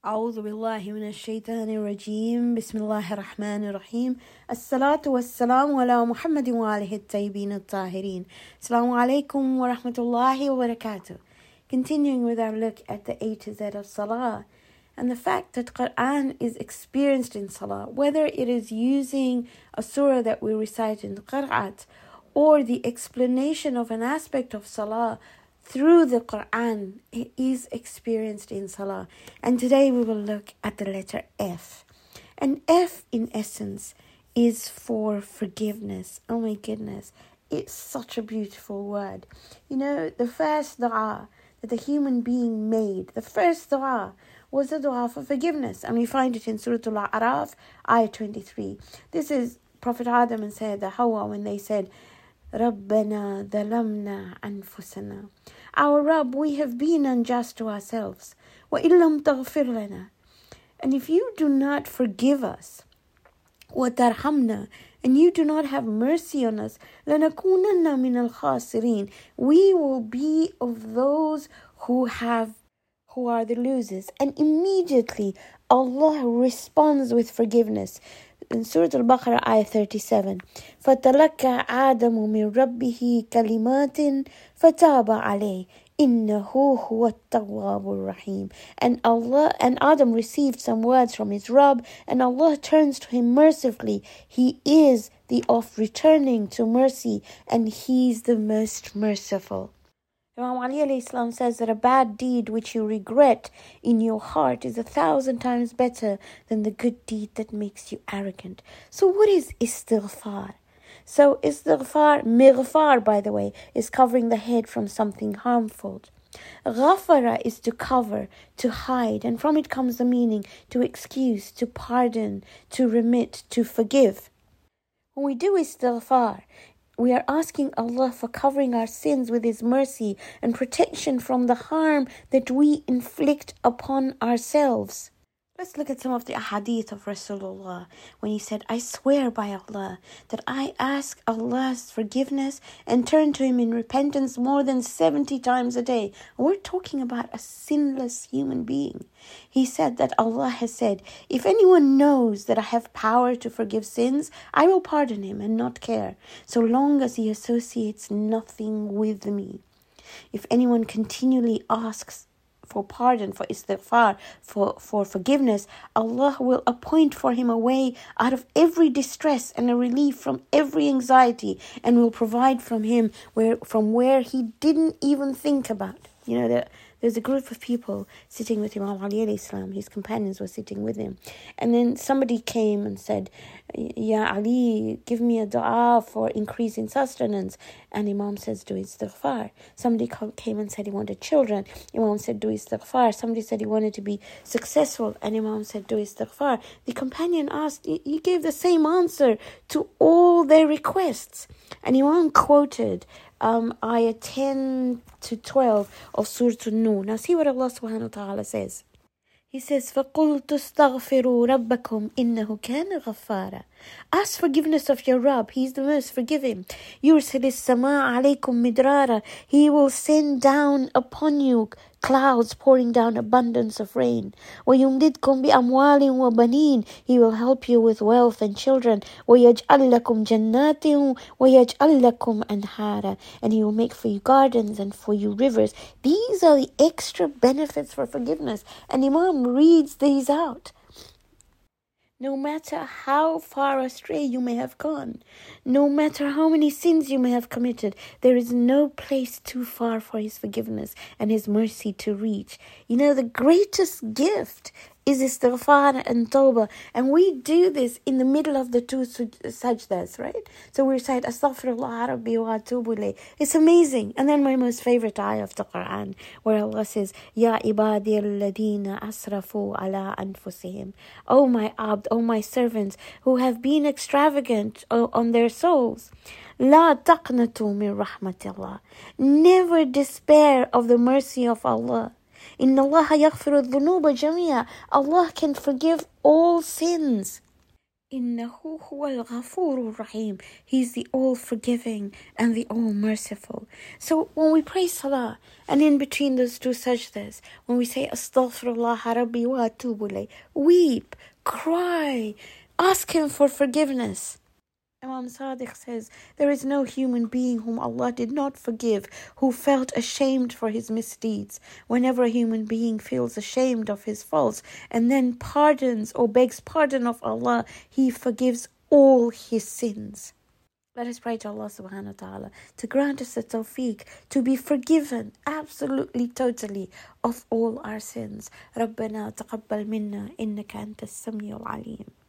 أعوذ بالله من الشيطان الرجيم بسم الله الرحمن الرحيم الصلاة والسلام على محمد وآله الطيبين الطاهرين. Assalamu alaikum wa rahmatullahi wa barakatuh. Continuing with our look at the A to Z of Salah and the fact that Quran is experienced in Salah, whether it is using a surah that we recite in the Qira'at or the explanation of an aspect of Salah through the Quran, it is experienced in Salah. And today we will look at the letter F. And F, in essence, is for forgiveness. Oh my goodness, it's such a beautiful word. You know, the first dua that the human being made, the first dua was the dua for forgiveness. And we find it in Surah Al-A'raf, ayah 23. This is Prophet Adam and Sayyidah Hawa when they said, Rabbana dhalamna anfusana. Our Rabb, we have been unjust to ourselves. Wa illam taghfir lana. And if you do not forgive us, wa tarhamna, and you do not have mercy on us, lanakunanna min al-khasirin. We will be of those who are the losers. And immediately Allah responds with forgiveness. In Surah Al-Baqarah, ayah 37, فَتَلَكَّ آدَمُ مِنْ رَبِّهِ كَلِمَاتٍ فَتَابَ عَلَيْهِ إِنَّهُ هُوَ التَّوَّابُ الرَّحِيمُ. And Adam received some words from his Rabb, and Allah turns to him mercifully. He is the of returning to mercy, and He's the most merciful. Imam Ali alayhi salam says that a bad deed which you regret in your heart is 1,000 times better than the good deed that makes you arrogant. So what is istighfar? So mighfar, by the way, is covering the head from something harmful. Ghafara is to cover, to hide, and from it comes the meaning to excuse, to pardon, to remit, to forgive. When we do istighfar, we are asking Allah for covering our sins with His mercy and protection from the harm that we inflict upon ourselves. Let's look at some of the ahadith of Rasulullah when he said, I swear by Allah that I ask Allah's forgiveness and turn to Him in repentance more than 70 times a day. And we're talking about a sinless human being. He said that Allah has said, if anyone knows that I have power to forgive sins, I will pardon him and not care, so long as he associates nothing with me. If anyone continually asks for pardon, for istighfar, for forgiveness, Allah will appoint for him a way out of every distress and a relief from every anxiety, and will provide from him from where he didn't even think about. You know, there's a group of people sitting with Imam Ali alayhi salam. His companions were sitting with him. And then somebody came and said, Ya Ali, give me a dua for increase in sustenance. And Imam says, do istighfar. Somebody came and said he wanted children. Imam said, do istighfar. Somebody said he wanted to be successful. And Imam said, do istighfar. The companion asked, he gave the same answer to all their requests. And Imam quoted ayah 10 to 12 of Surah An-Nur. Now see what Allah subhanahu wa ta'ala says. He says, فَقُلْتُ اسْتَغْفِرُوا رَبَّكُمْ إِنَّهُ كَانَ غَفَّارًا. Ask forgiveness of your Rabb. He is the most forgiving. يُرْسِلِ السَّمَاءَ عَلَيْكُمْ مِدْرَارًا. He will send down upon you clouds, pouring down abundance of rain. وَيُمْدِدْكُمْ بِأَمْوَالٍ وَبَنِينَ. He will help you with wealth and children. وَيَجْعَلْ لَكُمْ جَنَّاتٍ وَيَجْعَلْ لَكُمْ أَنْهَارًا. And He will make for you gardens and for you rivers. These are the extra benefits for forgiveness. And Imam reads these out. No matter how far astray you may have gone, no matter how many sins you may have committed, there is no place too far for His forgiveness and His mercy to reach. You know, the greatest gift is istighfar and tawbah. And we do this in the middle of the two sajdas, right? So we recite, Astaghfirullah Rabbi wa atubu ilayh. It's amazing. And then my most favorite ayah of the Quran, where Allah says, Ya ibadi alladhina asrafu ala anfusihim. Oh my abd, oh my servants, who have been extravagant on their souls. La taqnatu min rahmatillah. Never despair of the mercy of Allah. Inna Allah yaghfiru dhunuba jamia. Allah can forgive all sins. إنه هو الغفور الرحيم. He's the all-forgiving and the all-merciful. So when we pray salah, and in between those two sajdas, when we say Astaghfirullah Rabbi wa atubu ilayh, weep, cry, ask him for forgiveness. Imam Sadiq says, there is no human being whom Allah did not forgive, who felt ashamed for his misdeeds. Whenever a human being feels ashamed of his faults and then pardons or begs pardon of Allah, He forgives all his sins. Let us pray to Allah subhanahu wa ta'ala to grant us the tawfiq to be forgiven absolutely, totally of all our sins. ربنا تقبل منا إنك أنت السميع العليم.